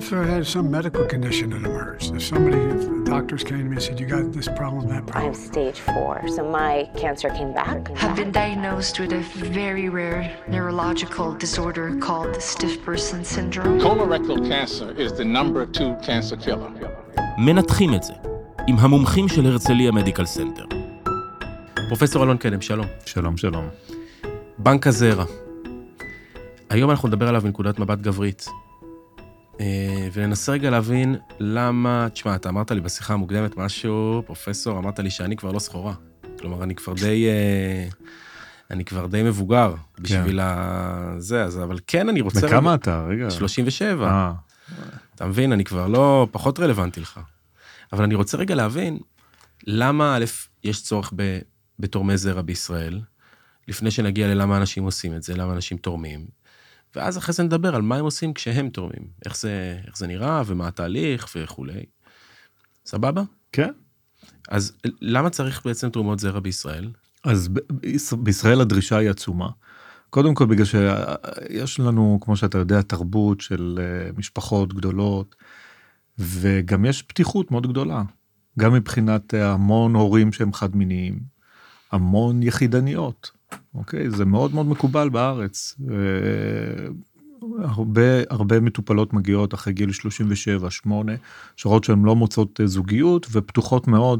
if I had some medical condition that emerged, if the doctors came to me and said, you got this problem, that problem. I have stage 4, so my cancer came back. Have been diagnosed with a very rare neurological disorder called stiff person syndrome. Colorectal cancer is the number 2 cancer killer. מנתחים את זה עם המומחים של הרצליה מדיקל סנטר. פרופסור אלון קדם, שלום. שלום, שלום. בנק הזרע. היום אנחנו נדבר עליו מנקודת מבט גברית. וננסה רגע להבין למה, תשמע, אתה אמרת לי בשיחה המוקדמת משהו, פרופסור, אמרת לי שאני כבר לא סחורה. כלומר, אני כבר די מבוגר בשביל זה, אז, אבל כן אני רוצה... בכמה אתה? רגע. 37. אתה מבין, אני כבר לא פחות רלוונטי לך. אבל אני רוצה רגע להבין, למה א', יש צורך בתורמי זרע בישראל, לפני שנגיע ללמה אנשים עושים את זה, למה אנשים תורמים, ואז אחרי זה נדבר על מה הם עושים כשהם תורמים, איך זה נראה, ומה התהליך, וכו'. סבבה? כן. אז למה צריך בעצם תרומות זרע בישראל? אז בישראל הדרישה היא עצומה. קודם כל בגלל שיש לנו, כמו שאתה יודע, תרבות של משפחות גדולות, וגם יש פתיחות מאוד גדולה. גם מבחינת המון הורים שהם חד-מיניים, המון יחידניות. אוקיי? זה מאוד מאוד מקובל בארץ. הרבה מטופלות מגיעות אחרי גיל 37, 8, שרות שהן לא מוצאות זוגיות, ופתוחות מאוד,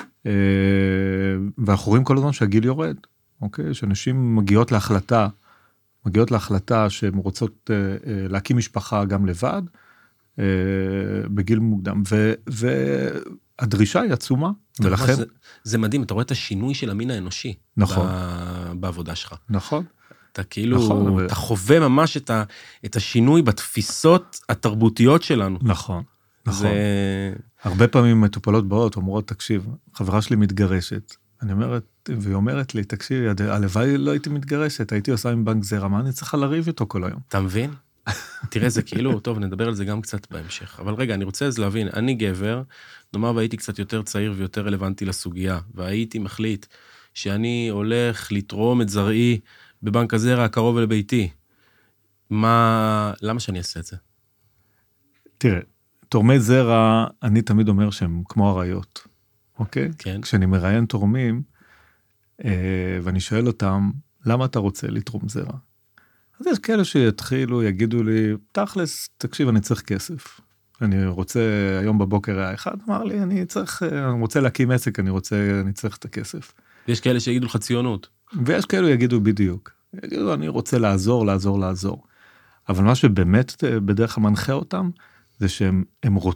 ואנחנו רואים כל הזמן שהגיל יורד. אוקיי? שאנשים מגיעות להחלטה שהן רוצות להקים משפחה גם לבד, בגיל מוקדם, והדרישה היא עצומה, ולכן... זה מדהים, אתה רואה את השינוי של המין האנושי. נכון. בעבודה שלך. נכון. אתה כאילו, אתה חווה ממש את השינוי בתפיסות התרבותיות שלנו. נכון, נכון. הרבה פעמים מטופלות באות, אומרות, תקשיב, חברה שלי מתגרשת, והיא אומרת לי, תקשיב, הלוואי לא הייתי מתגרשת, הייתי עושה עם בנק זרע, מה אני צריכה לריב איתו כל היום? אתה מבין? תראה, זה כאילו, טוב, נדבר על זה גם קצת בהמשך. אבל רגע, אני רוצה אז להבין, אני גבר, נאמר והייתי קצת יותר צעיר ויותר רלוונטי לסוגיה, והייתי מחליט שאני הולך לתרום את זרעי בבנק הזרע הקרוב לביתי. למה שאני אעשה את זה? תראה, תורמי זרע, אני תמיד אומר שהם כמו אריות, אוקיי? כן. כשאני מראיין תורמים, ואני שואל אותם, למה אתה רוצה לתרום זרע? אז יש כאלה שיתחילו, יגידו לי, תכלס, תקשיב, אני צריך כסף. אני רוצה, היום בבוקר היה אחד, אמר לי, אני רוצה להקים עסק, אני צריך את הכסף. ויש כאלה שיגידו לך ציונות. ויש כאלה יגידו בדיוק. יגידו, אני רוצה לעזור. אבל מה שבאמת בדרך כלל מנחה אותם, זה שהם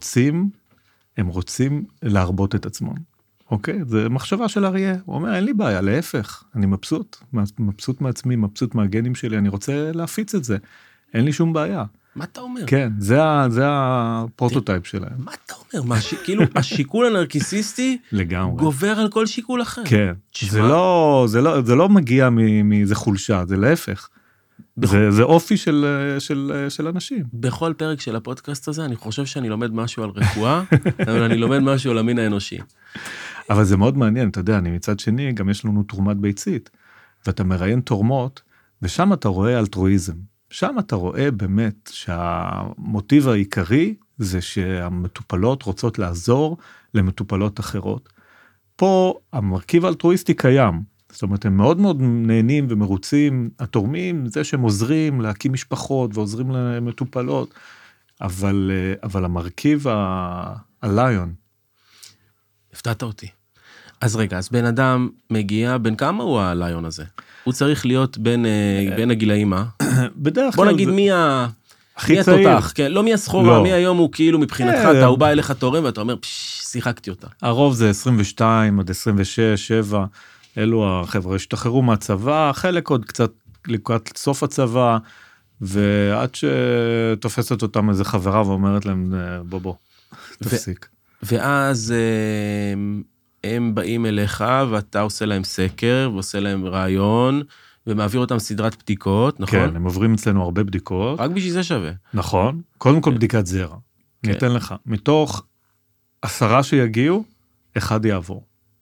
רוצים להרבות את עצמם. אוקיי? זה מחשבה של אריה. הוא אומר, אין לי בעיה, להפך. אני מבסוט מעצמי, מבסוט מהגנים שלי, אני רוצה להפיץ את זה. אין לי שום בעיה. מה אתה אומר? כן, זה הפרוטוטייפ שלהם. מה אתה אומר? כאילו, השיקול הנרקיסיסטי גובר על כל שיקול אחר. כן. זה לא מגיע מאיזה חולשה, זה להפך. זה אופי של אנשים. בכל פרק של הפודקאסט הזה, אני חושב שאני לומד משהו על רפואה, אבל אני לומד משהו על המין האנושי. אבל זה מאוד מעניין, אתה יודע, מצד שני, גם יש לנו תרומת ביצית, ואתה מראיין תורמות, ושם אתה רואה אלטרואיזם. שם אתה רואה באמת שהמוטיב העיקרי, זה שהמטופלות רוצות לעזור למטופלות אחרות. פה המרכיב האלטרואיסטי קיים, זאת אומרת, הם מאוד מאוד נהנים ומרוצים, התורמים, זה שהם עוזרים להקים משפחות ועוזרים למטופלות, אבל המרכיב הליון. הפתעת אותי. אז רגע, אז בן אדם מגיע, בין כמה הוא הליון הזה? הוא צריך להיות בין הגילאים, מה? בדרך כלל... בוא נגיד מי התותח, כן? לא מי הסחורה, מי היום הוא כאילו מבחינתך, אתה הוא בא אליך תורם ואתה אומר, שיחקתי אותה. הרוב זה 22 עד 26, 7, אלו החבר'ה שתחררו מהצבא, חלק עוד קצת לקראת סוף הצבא, ועד שתופסת אותם איזה חברה ואומרת להם, בוא, תפסיק. ואז הם באים אליך, ואתה עושה להם סקר, ועושה להם רעיון, ומעביר אותם סדרת בדיקות, נכון? כן, הם עוברים אצלנו הרבה בדיקות. רק בשביל זה שווה. נכון. קודם כל בדיקת זרע. ניתן לך. מתוך 10 שיגיעו, 1 יעבור.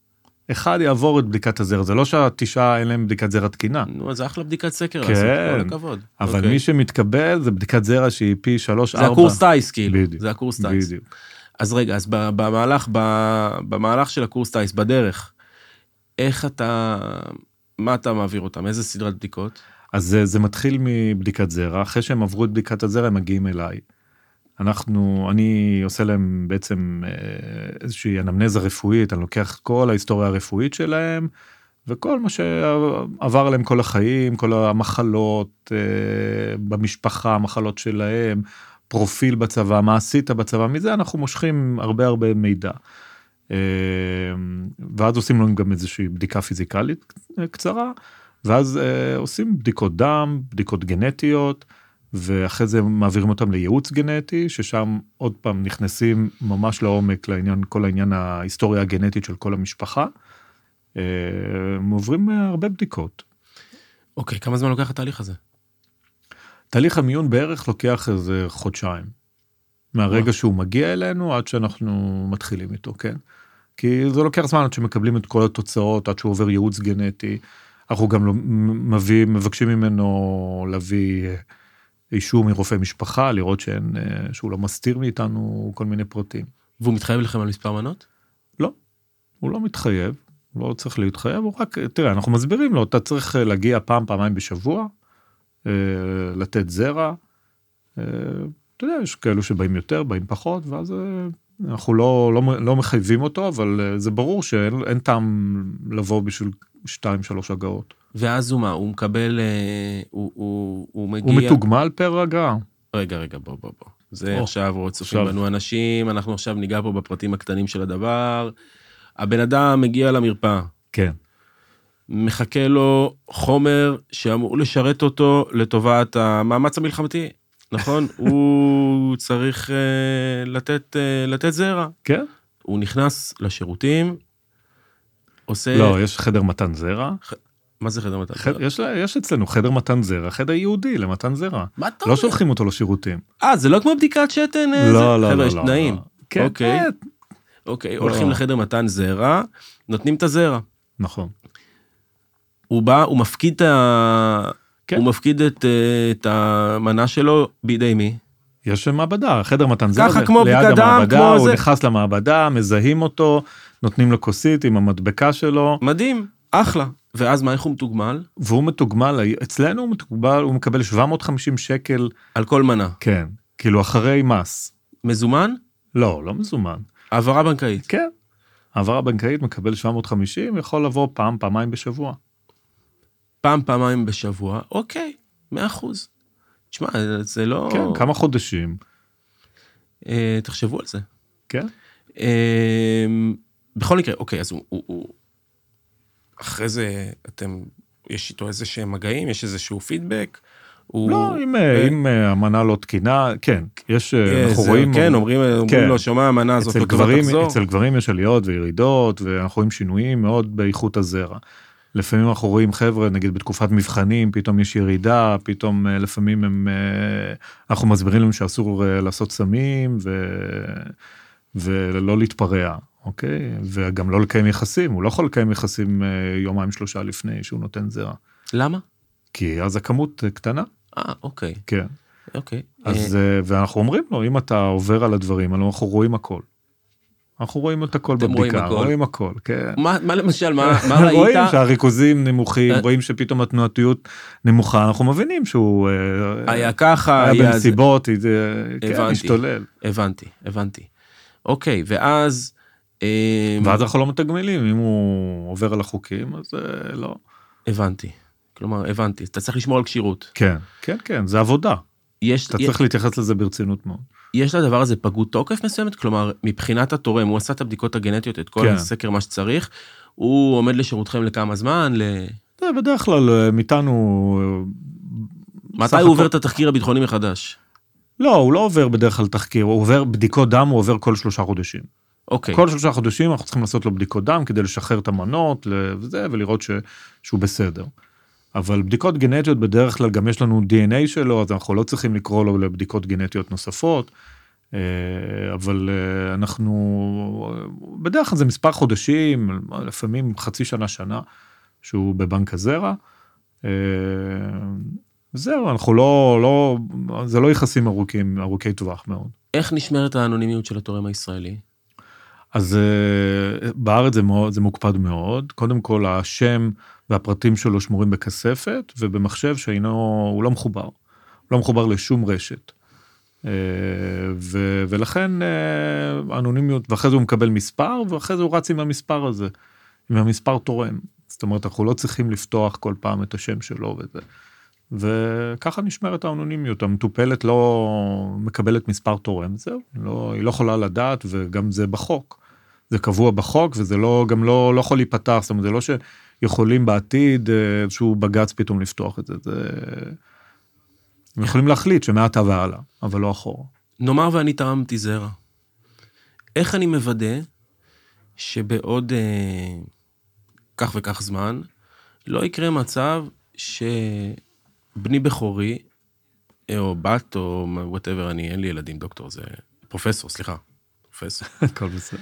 אחד יעבור את בדיקת הזרע, זה לא שהתשעה אין להם בדיקת זרע תקינה. נו, אז זה אחלה בדיקת סקר כן, לעשות, כל הכבוד. אבל אוקיי. מי שמתקבל זה בדיקת זרע שהיא פי 3-4. זה הקורס טייס, כאילו. בדיוק, זה הקורס טייס. בדיוק. אז רגע, אז במהלך של הקורס טייס, בדרך, איך אתה, מה אתה מעביר אותם? איזה סדרת בדיקות? אז זה מתחיל מבדיקת זרע, אחרי שהם עברו את בדיקת הזרע הם מגיעים אליי. אני עושה להם בעצם איזושהי אנמנזה רפואית, אני לוקח את כל ההיסטוריה הרפואית שלהם, וכל מה שעבר עליהם כל החיים, כל המחלות במשפחה, המחלות שלהם, פרופיל בצבא, מה עשית בצבא, מזה אנחנו מושכים הרבה מידע. ואז עושים לנו גם איזושהי בדיקה פיזיקלית קצרה, ואז עושים בדיקות דם, בדיקות גנטיות, ואחרי זה מעבירים אותם לייעוץ גנטי, ששם עוד פעם נכנסים ממש לעומק לעניין, כל העניין ההיסטוריה הגנטית של כל המשפחה, עוברים הרבה בדיקות. אוקיי, כמה זמן לוקח התהליך הזה? תהליך המיון בערך לוקח איזה חודשיים. מהרגע שהוא מגיע אלינו עד שאנחנו מתחילים איתו, כן? כי זה לוקח זמן עד שמקבלים את כל התוצאות, עד שהוא עובר ייעוץ גנטי. אנחנו גם מבקשים ממנו להביא אישור מרופא משפחה, לראות שהוא לא מסתיר מאיתנו כל מיני פרטים. והוא מתחייב לכם על מספר מנות? לא, הוא לא מתחייב, הוא לא צריך להתחייב, הוא רק, תראה, אנחנו מסבירים לו, אתה צריך להגיע פעמיים בשבוע, לתת זרע, אתה יודע, יש כאלו שבאים יותר, באים פחות, ואז אנחנו לא מחייבים אותו, אבל זה ברור שאין טעם לבוא בשביל 2-3 הגעות. ואז הוא מה? הוא מקבל, הוא מגיע... הוא מתוגמל פר הגעה. רגע, בוא. זה עכשיו צופים בנו אנשים, אנחנו עכשיו ניגע פה בפרטים הקטנים של הדבר. הבן אדם מגיע למרפאה. כן. מחכה לו חומר שאמור לשרת אותו לטובת המאמץ המלחמתי. נכון? הוא צריך לתת זרע. כן. הוא נכנס לשירותים, עושה... לא, יש חדר מתן זרע. מה זה חדר מתן זרע? יש אצלנו חדר מתן זרע, חדר יהודי למתן זרע. מה אתה לא אומר? שולחים אותו לשירותים. זה לא כמו בדיקת שתן? לא. חבר'ה, יש תנאים. כן, אוקיי, הולכים לחדר מתן זרע, נותנים את הזרע. נכון. הוא בא, הוא מפקיד הוא מפקיד את המנה שלו בידי מי? יש מעבדה, חדר מתן זרע, ככה כמו ליד בדיקת דם, המעבדה, כמו הוא זה. נכנס למעבדה, מזהים אותו, נותנים לו כוסית עם המדבקה שלו. מדהים, אחלה. ואז מה, איך הוא מתוגמל? והוא מתוגמל, אצלנו הוא מתוגמל, הוא מקבל 750 שקל. על כל מנה. כן, כאילו אחרי מס. מזומן? לא מזומן. העברה בנקאית. כן. העברה בנקאית מקבל 750, יכול לבוא פעמיים בשבוע. פעמיים בשבוע, אוקיי, 100%. תשמע, זה לא... כן, כמה חודשים. תחשבו על זה. כן. בכל מקרה, אוקיי, אז הוא... אחרי זה, יש איתו איזה שהם מגעים, יש איזשהו פידבק. לא, אם המנה לא תקינה, כן, יש, אנחנו רואים... כן, אומרים לו, שומע, המנה הזאת לא טובה תחזור. אצל גברים יש עליות וירידות, ואנחנו רואים שינויים מאוד באיכות הזרע. לפעמים אנחנו רואים חבר'ה, נגיד בתקופת מבחנים, פתאום יש ירידה, פתאום לפעמים אנחנו מסבירים להם שאסור לעשות סמים, ולא להתפרע, אוקיי? וגם לא לקיים יחסים, הוא לא יכול לקיים יחסים 2-3 לפני שהוא נותן זרע. למה? כי אז הכמות קטנה. אוקיי. כן. אוקיי. אז, ואנחנו אומרים לו, אם אתה עובר על הדברים, אנחנו רואים הכל. אנחנו רואים את הכל בבדיקה, רואים הכל, כן. מה למשל, מה ראית? רואים שהריכוזים נמוכים, רואים שפתאום התנועתיות נמוכה, אנחנו מבינים שהוא היה ככה, היה בנסיבות, כן, משתולל. הבנתי. אוקיי, ואז אנחנו לא מתגמלים, אם הוא עובר על החוקים, אז לא. הבנתי, אתה צריך לשמור על קשירות. כן, זה עבודה. אתה צריך להתייחס לזה ברצינות מאוד. יש לדבר הזה פגות תוקף מסוימת? כלומר, מבחינת התורם, הוא עשה את הבדיקות הגנטיות, את כל הסקר מה שצריך, הוא עומד לשירותכם לכמה זמן? זה בדרך כלל מאיתנו... מתי הוא עובר את התחקיר הביטחוני מחדש? לא, הוא לא עובר בדרך כלל תחקיר, הוא עובר בדיקות דם, הוא עובר כל 3 חודשים. אוקיי. כל 3 חודשים אנחנו צריכים לעשות לו בדיקות דם, כדי לשחרר את המנות וזה, ולראות שהוא בסדר. אבל בדיקות גנטיות בדרך כלל גם יש לנו DNA שלו, אז אנחנו לא צריכים לקרוא לו לבדיקות גנטיות נוספות. אבל אנחנו, בדרך כלל זה מספר חודשים, לפעמים חצי שנה, שהוא בבנק הזרע. זהו, אנחנו זה לא יחסים ארוכי טווח מאוד. איך נשמרת האנונימיות של התורם הישראלי? אז בארץ זה מוקפד מאוד. קודם כל, השם והפרטים שלו שמורים בכספת, ובמחשב הוא לא מחובר. הוא לא מחובר לשום רשת. ולכן האנונימיות, ואחרי זה הוא מקבל מספר, ואחרי זה הוא רץ עם המספר הזה, עם המספר תורם. זאת אומרת, אנחנו לא צריכים לפתוח כל פעם את השם שלו וזה. וככה נשמרת האנונימיות. המטופלת לא מקבלת מספר תורם, זהו. היא לא יכולה לדעת, וגם זה בחוק. זה קבוע בחוק, וזה גם לא יכול להיפתח. זאת אומרת, זה לא שיכולים בעתיד איזשהו בג"ץ פתאום לפתוח את זה. הם יכולים להחליט שמעתה והלאה, אבל לא אחורה. נאמר ואני תרמתי זרע. איך אני מוודא שבעוד כך וכך זמן, לא יקרה מצב שבני בכורי, או בת, או whatever, אין לי ילדים, דוקטור, זה פרופסור, סליחה. פרופסור. הכל בסדר.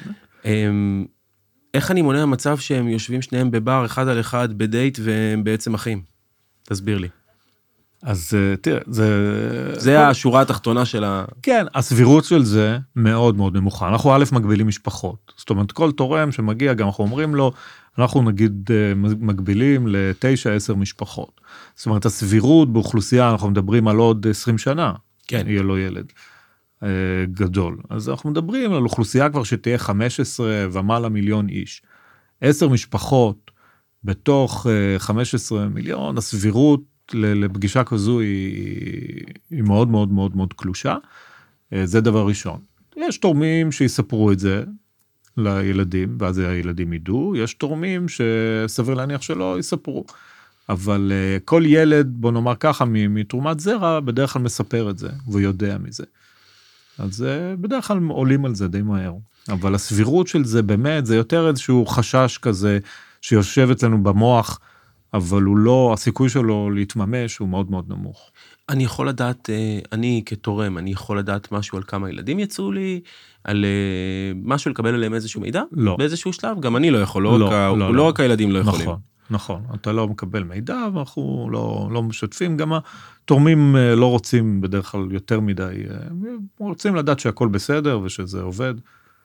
איך אני מונע מצב שהם יושבים שניהם בבר, אחד על אחד, בדייט, והם בעצם אחים? תסביר לי. אז תראה, זה השורה התחתונה של כן, הסבירות של זה מאוד מאוד נמוכה. אנחנו א' מגבילים משפחות. זאת אומרת, כל תורם שמגיע, גם אנחנו אומרים לו, אנחנו נגיד מגבילים ל9-10 משפחות. זאת אומרת, הסבירות באוכלוסייה, אנחנו מדברים על עוד 20 שנה, כן. יהיה לו ילד גדול. אז אנחנו מדברים על אוכלוסייה כבר שתהיה 15 ומעלה מיליון איש. 10 משפחות בתוך 15 מיליון, הסבירות לפגישה כזו היא מאוד מאוד מאוד מאוד קלושה. זה דבר ראשון. יש תורמים שיספרו את זה לילדים, ואז הילדים ידעו. יש תורמים שסביר להניח שלא יספרו. אבל כל ילד, בוא נאמר ככה, מתרומת זרע, בדרך כלל מספר את זה, ויודע מזה. אז בדרך כלל עולים על זה די מהר. אבל הסבירות של זה באמת, זה יותר איזשהו חשש כזה, שיושב אצלנו במוח, אבל הוא לא, הסיכוי שלו להתממש הוא מאוד מאוד נמוך. אני יכול לדעת, אני כתורם, אני יכול לדעת משהו על כמה ילדים יצאו לי, על משהו לקבל עליהם איזשהו מידע? לא. באיזשהו שלב? גם אני לא יכול, לא רק הילדים לא יכולים. נכון, אתה לא מקבל מידע, ואנחנו לא משתפים, גם התורמים לא רוצים בדרך כלל יותר מדי, רוצים לדעת שהכל בסדר ושזה עובד.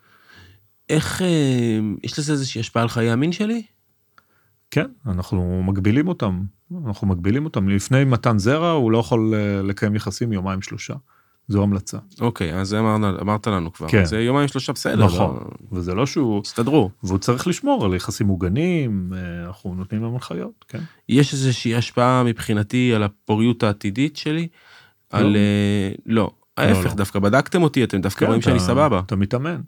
איך, יש לזה איזושהי השפעה על חיי המין שלי? כן, אנחנו מגבילים אותם. לפני מתן זרע, הוא לא יכול לקיים יחסים 2-3. זו המלצה. אוקיי, אז אמרת לנו כבר. כן. זה 2-3 בסדר. נכון. וזה לא שהוא... הסתדרו. והוא צריך לשמור על יחסים מוגנים, אנחנו נותנים להם הנחיות, כן. יש איזושהי השפעה מבחינתי על הפוריות העתידית שלי? על... לא. ההפך, דווקא בדקתם אותי, אתם דווקא רואים שאני סבבה. אתה מתאמן.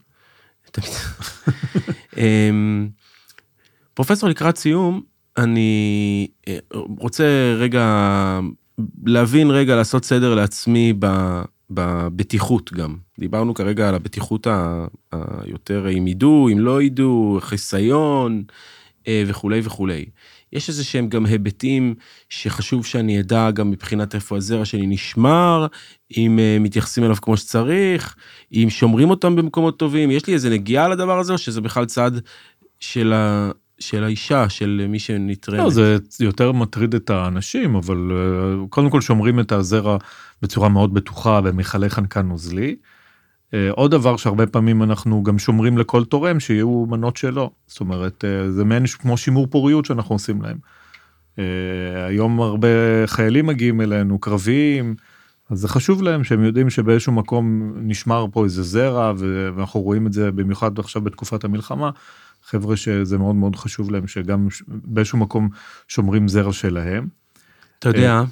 פרופסור, לקראת סיום, אני רוצה רגע להבין רגע, לעשות סדר לעצמי בבטיחות גם. דיברנו כרגע על הבטיחות היותר, אם ידעו, אם לא ידעו, חיסיון וכו' וכו'. יש איזה שהם גם היבטים שחשוב שאני אדע גם מבחינת איפה הזרע שלי נשמר, אם מתייחסים אליו כמו שצריך, אם שומרים אותם במקומות טובים, יש לי איזה נגיעה לדבר הזה, או שזה בכלל צד של האישה, של מי שנתרמת? לא, זה יותר מטריד את האנשים, אבל קודם כל שומרים את הזרע בצורה מאוד בטוחה, במכלי חנקן נוזלי. עוד דבר שהרבה פעמים אנחנו גם שומרים לכל תורם, שיהיו מנות שלו. זאת אומרת, זה מעין כמו שימור פוריות שאנחנו עושים להם. היום הרבה חיילים מגיעים אלינו, קרביים, אז זה חשוב להם שהם יודעים שבאיזשהו מקום נשמר פה איזה זרע, ואנחנו רואים את זה במיוחד עכשיו בתקופת המלחמה, חבר'ה שזה מאוד מאוד חשוב להם, שגם באיזשהו מקום שומרים זרע שלהם. אתה יודע,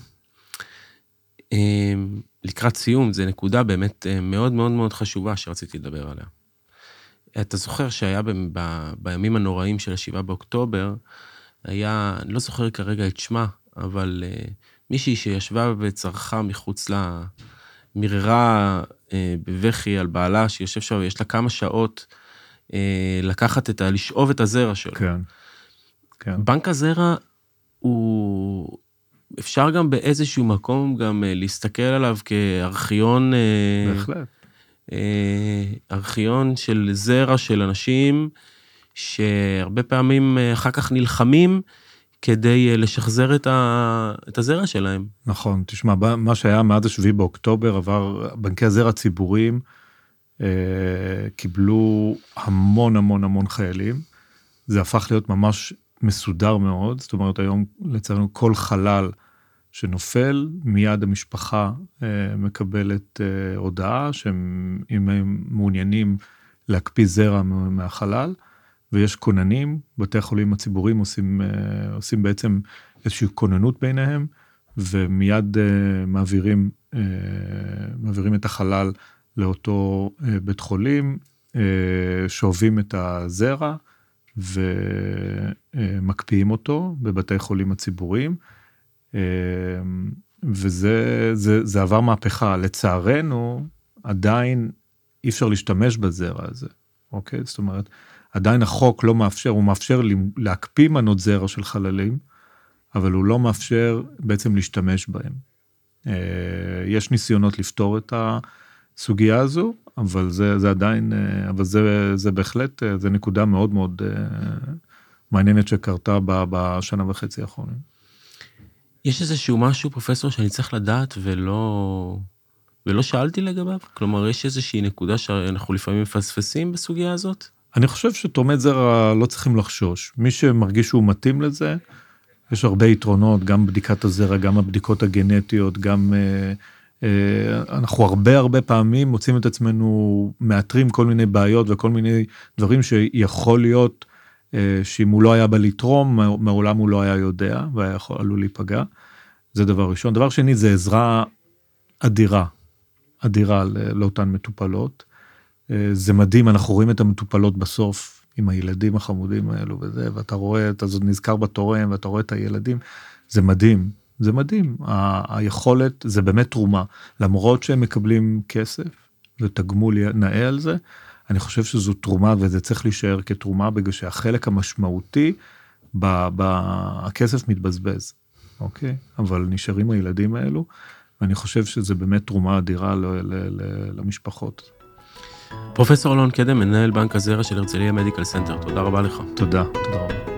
לקראת סיום, זה נקודה באמת מאוד מאוד מאוד חשובה שרציתי לדבר עליה. אתה זוכר שהיה בימים הנוראים של 7 באוקטובר, היה, אני לא זוכר כרגע את שמה, אבל מישהי שישבה וצרחה מחוץ למררה בבכי על בעלה, שיושב שם ויש לה כמה שעות, לקחת לשאוב את הזרע שלו. כן, כן. בנק הזרע הוא... אפשר גם באיזשהו מקום גם להסתכל עליו כארכיון... בהחלט. ארכיון של זרע של אנשים, שהרבה פעמים אחר כך נלחמים, כדי לשחזר את הזרע שלהם. נכון, תשמע, מה שהיה מאז 7 באוקטובר, עבר בנקי הזרע ציבוריים, קיבלו המון המון המון חיילים, זה הפך להיות ממש מסודר מאוד, זאת אומרת היום לצערנו כל חלל שנופל, מיד המשפחה מקבלת הודעה, שאם הם מעוניינים להקפיא זרע מהחלל, ויש כוננים, בתי החולים הציבוריים עושים בעצם איזושהי כוננות ביניהם, ומיד מעבירים את החלל לאותו בית חולים, שואבים את הזרע, ומקפיאים אותו בבתי חולים הציבוריים, וזה עבר מהפכה. לצערנו, עדיין אי אפשר להשתמש בזרע הזה, אוקיי? זאת אומרת, עדיין החוק לא מאפשר, הוא מאפשר להקפיא מנות זרע של חללים, אבל הוא לא מאפשר בעצם להשתמש בהם. יש ניסיונות לפתור את הסוגיה הזו, אבל זה עדיין, אבל זה בהחלט, זה נקודה מאוד מאוד מעניינת שקרתה בשנה וחצי האחרונים. יש איזשהו משהו, פרופסור, שאני צריך לדעת ולא שאלתי לגביו? כלומר, יש איזושהי נקודה שאנחנו לפעמים מפספסים בסוגיה הזאת? אני חושב שתורמי זרע לא צריכים לחשוש. מי שמרגיש שהוא מתאים לזה, יש הרבה יתרונות, גם בדיקת הזרע, גם הבדיקות הגנטיות, גם אנחנו הרבה פעמים מוצאים את עצמנו, מאתרים כל מיני בעיות וכל מיני דברים שיכול להיות שאם הוא לא היה בא לתרום, מעולם הוא לא היה יודע, והיה עלול להיפגע. זה דבר ראשון. דבר שני, זה עזרה אדירה לאותן מטופלות. זה מדהים, אנחנו רואים את המטופלות בסוף, עם הילדים החמודים האלו וזה, ואתה רואה, אתה נזכר בתורם, ואתה רואה את הילדים, זה מדהים, זה מדהים. היכולת, זה באמת תרומה. למרות שהם מקבלים כסף, ותגמול נאה על זה, אני חושב שזו תרומה, וזה צריך להישאר כתרומה, בגלל שהחלק המשמעותי, הכסף מתבזבז, אוקיי? אבל נשארים הילדים האלו, ואני חושב שזה באמת תרומה אדירה למשפחות. פרופסור אלון קדם, מנהל בנק הזרע של הרצליה מדיקל סנטר, תודה רבה לך. תודה רבה.